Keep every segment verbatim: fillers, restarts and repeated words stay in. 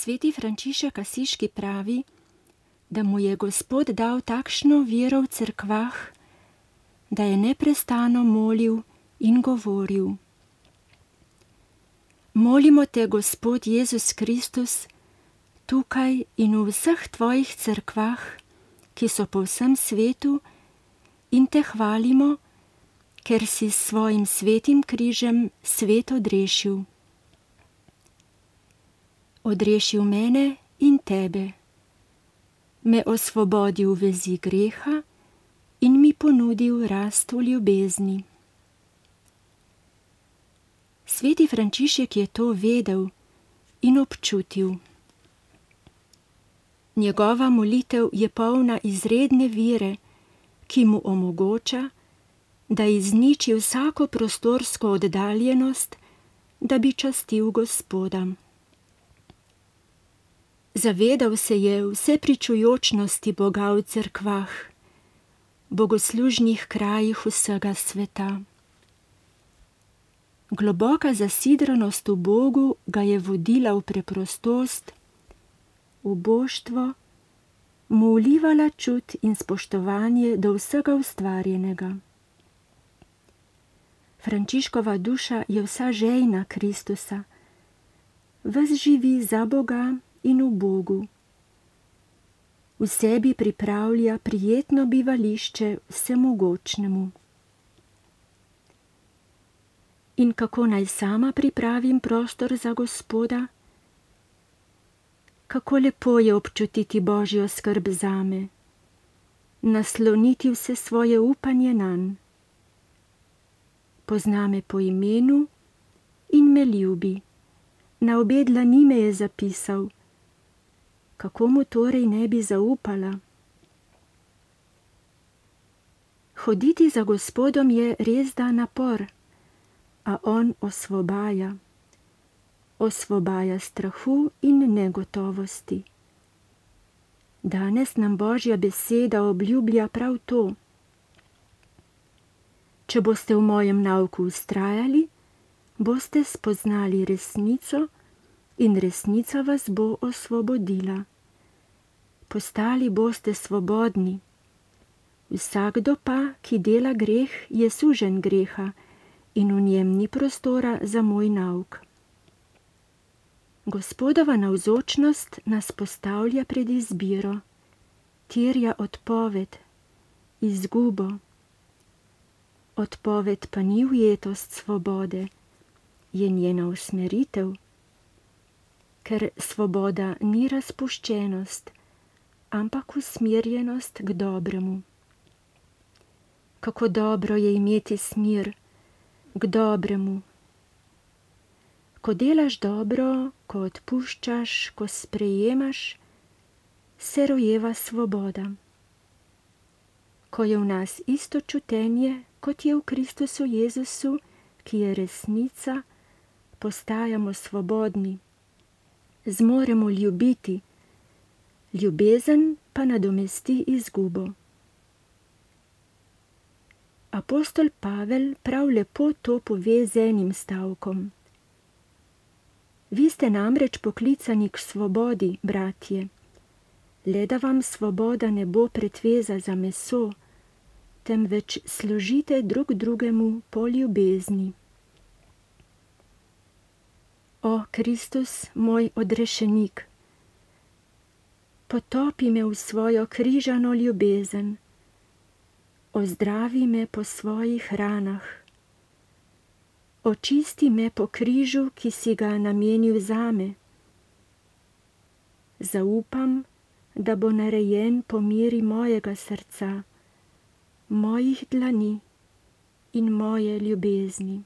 Sveti Frančišek Asiški pravi, da mu je Gospod dal takšno vero v cerkvah, da je neprestano molil in govoril: Molimo te, Gospod Jezus Kristus, tukaj in v vseh tvojih cerkvah, ki so po vsem svetu, in te hvalimo, ker si s svojim svetim križem svet odrešil. Odrešil mene in tebe, me osvobodil vezi greha in mi ponudil rast v ljubezni. Sveti Frančišek je to vedel in občutil. Njegova molitev je polna izredne vere, ki mu omogoča, da izniči vsako prostorsko oddaljenost, da bi častil Gospoda. Zavedal se je vse pričujočnosti Boga v cerkvah, bogoslužnih krajih vsega sveta. Globoka zasidranost v Bogu ga je vodila v preprostost, v boštvo, mu vlivala čut in spoštovanje do vsega ustvarjenega. Frančiškova duša je vsa žejna Kristusa, ves živi za Boga in v Bogu. V sebi pripravlja prijetno bivališče vsemogočnemu. In kako naj sama pripravim prostor za Gospoda? Kako lepo je občutiti Božjo skrb zame, nasloniti vse svoje upanje nanj. Pozna me po imenu in me ljubi, na obe dlani me je zapisal. Kako mu torej ne bi zaupala? Hoditi za Gospodom je resda napor, a on osvobaja. Osvobaja strahu in negotovosti. Danes nam Božja beseda obljublja prav to. Če boste v mojem nauku vztrajali, boste spoznali resnico in resnica vas bo osvobodila. Postali boste svobodni. Vsakdo pa, ki dela greh, je suženj greha in v njem ni prostora za moj nauk. Gospodova navzočnost nas postavlja pred izbiro, terja odpoved, izgubo. Odpoved pa ni ujetost svobode, je njena usmeritev, ker svoboda ni razpuščenost, ampak usmerjenost k dobremu. Kako dobro je imeti smir k dobremu. Ko delaš dobro, ko odpuščaš, ko sprejemaš, se rojeva svoboda. Ko je v nas isto čutenje, kot je v Kristusu Jezusu, ki je resnica, postajamo svobodni. Zmoremo ljubiti, ljubezen pa nadomesti izgubo. Apostol Pavel prav lepo to pove z enim stavkom. Vi ste namreč poklicani k svobodi, bratje, le da vam svoboda ne bo pretveza za meso, temveč služite drug drugemu po ljubezni. O Kristus, moj odrešenik, potopi me v svojo križano ljubezen, ozdravi me po svojih ranah, očisti me po križu, ki si ga namenil zame. Zaupam, da bo narejen po meri mojega srca, mojih dlani in moje ljubezni.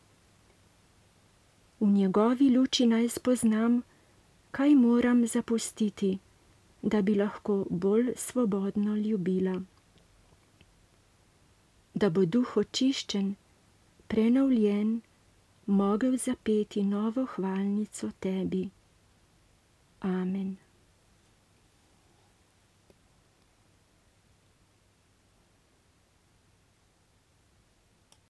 V njegovi luči naj spoznam, kaj moram zapustiti, da bi lahko bolj svobodno ljubila. Da bo duh očiščen, prenovljen, mogel zapeti novo hvalnico tebi. Amen.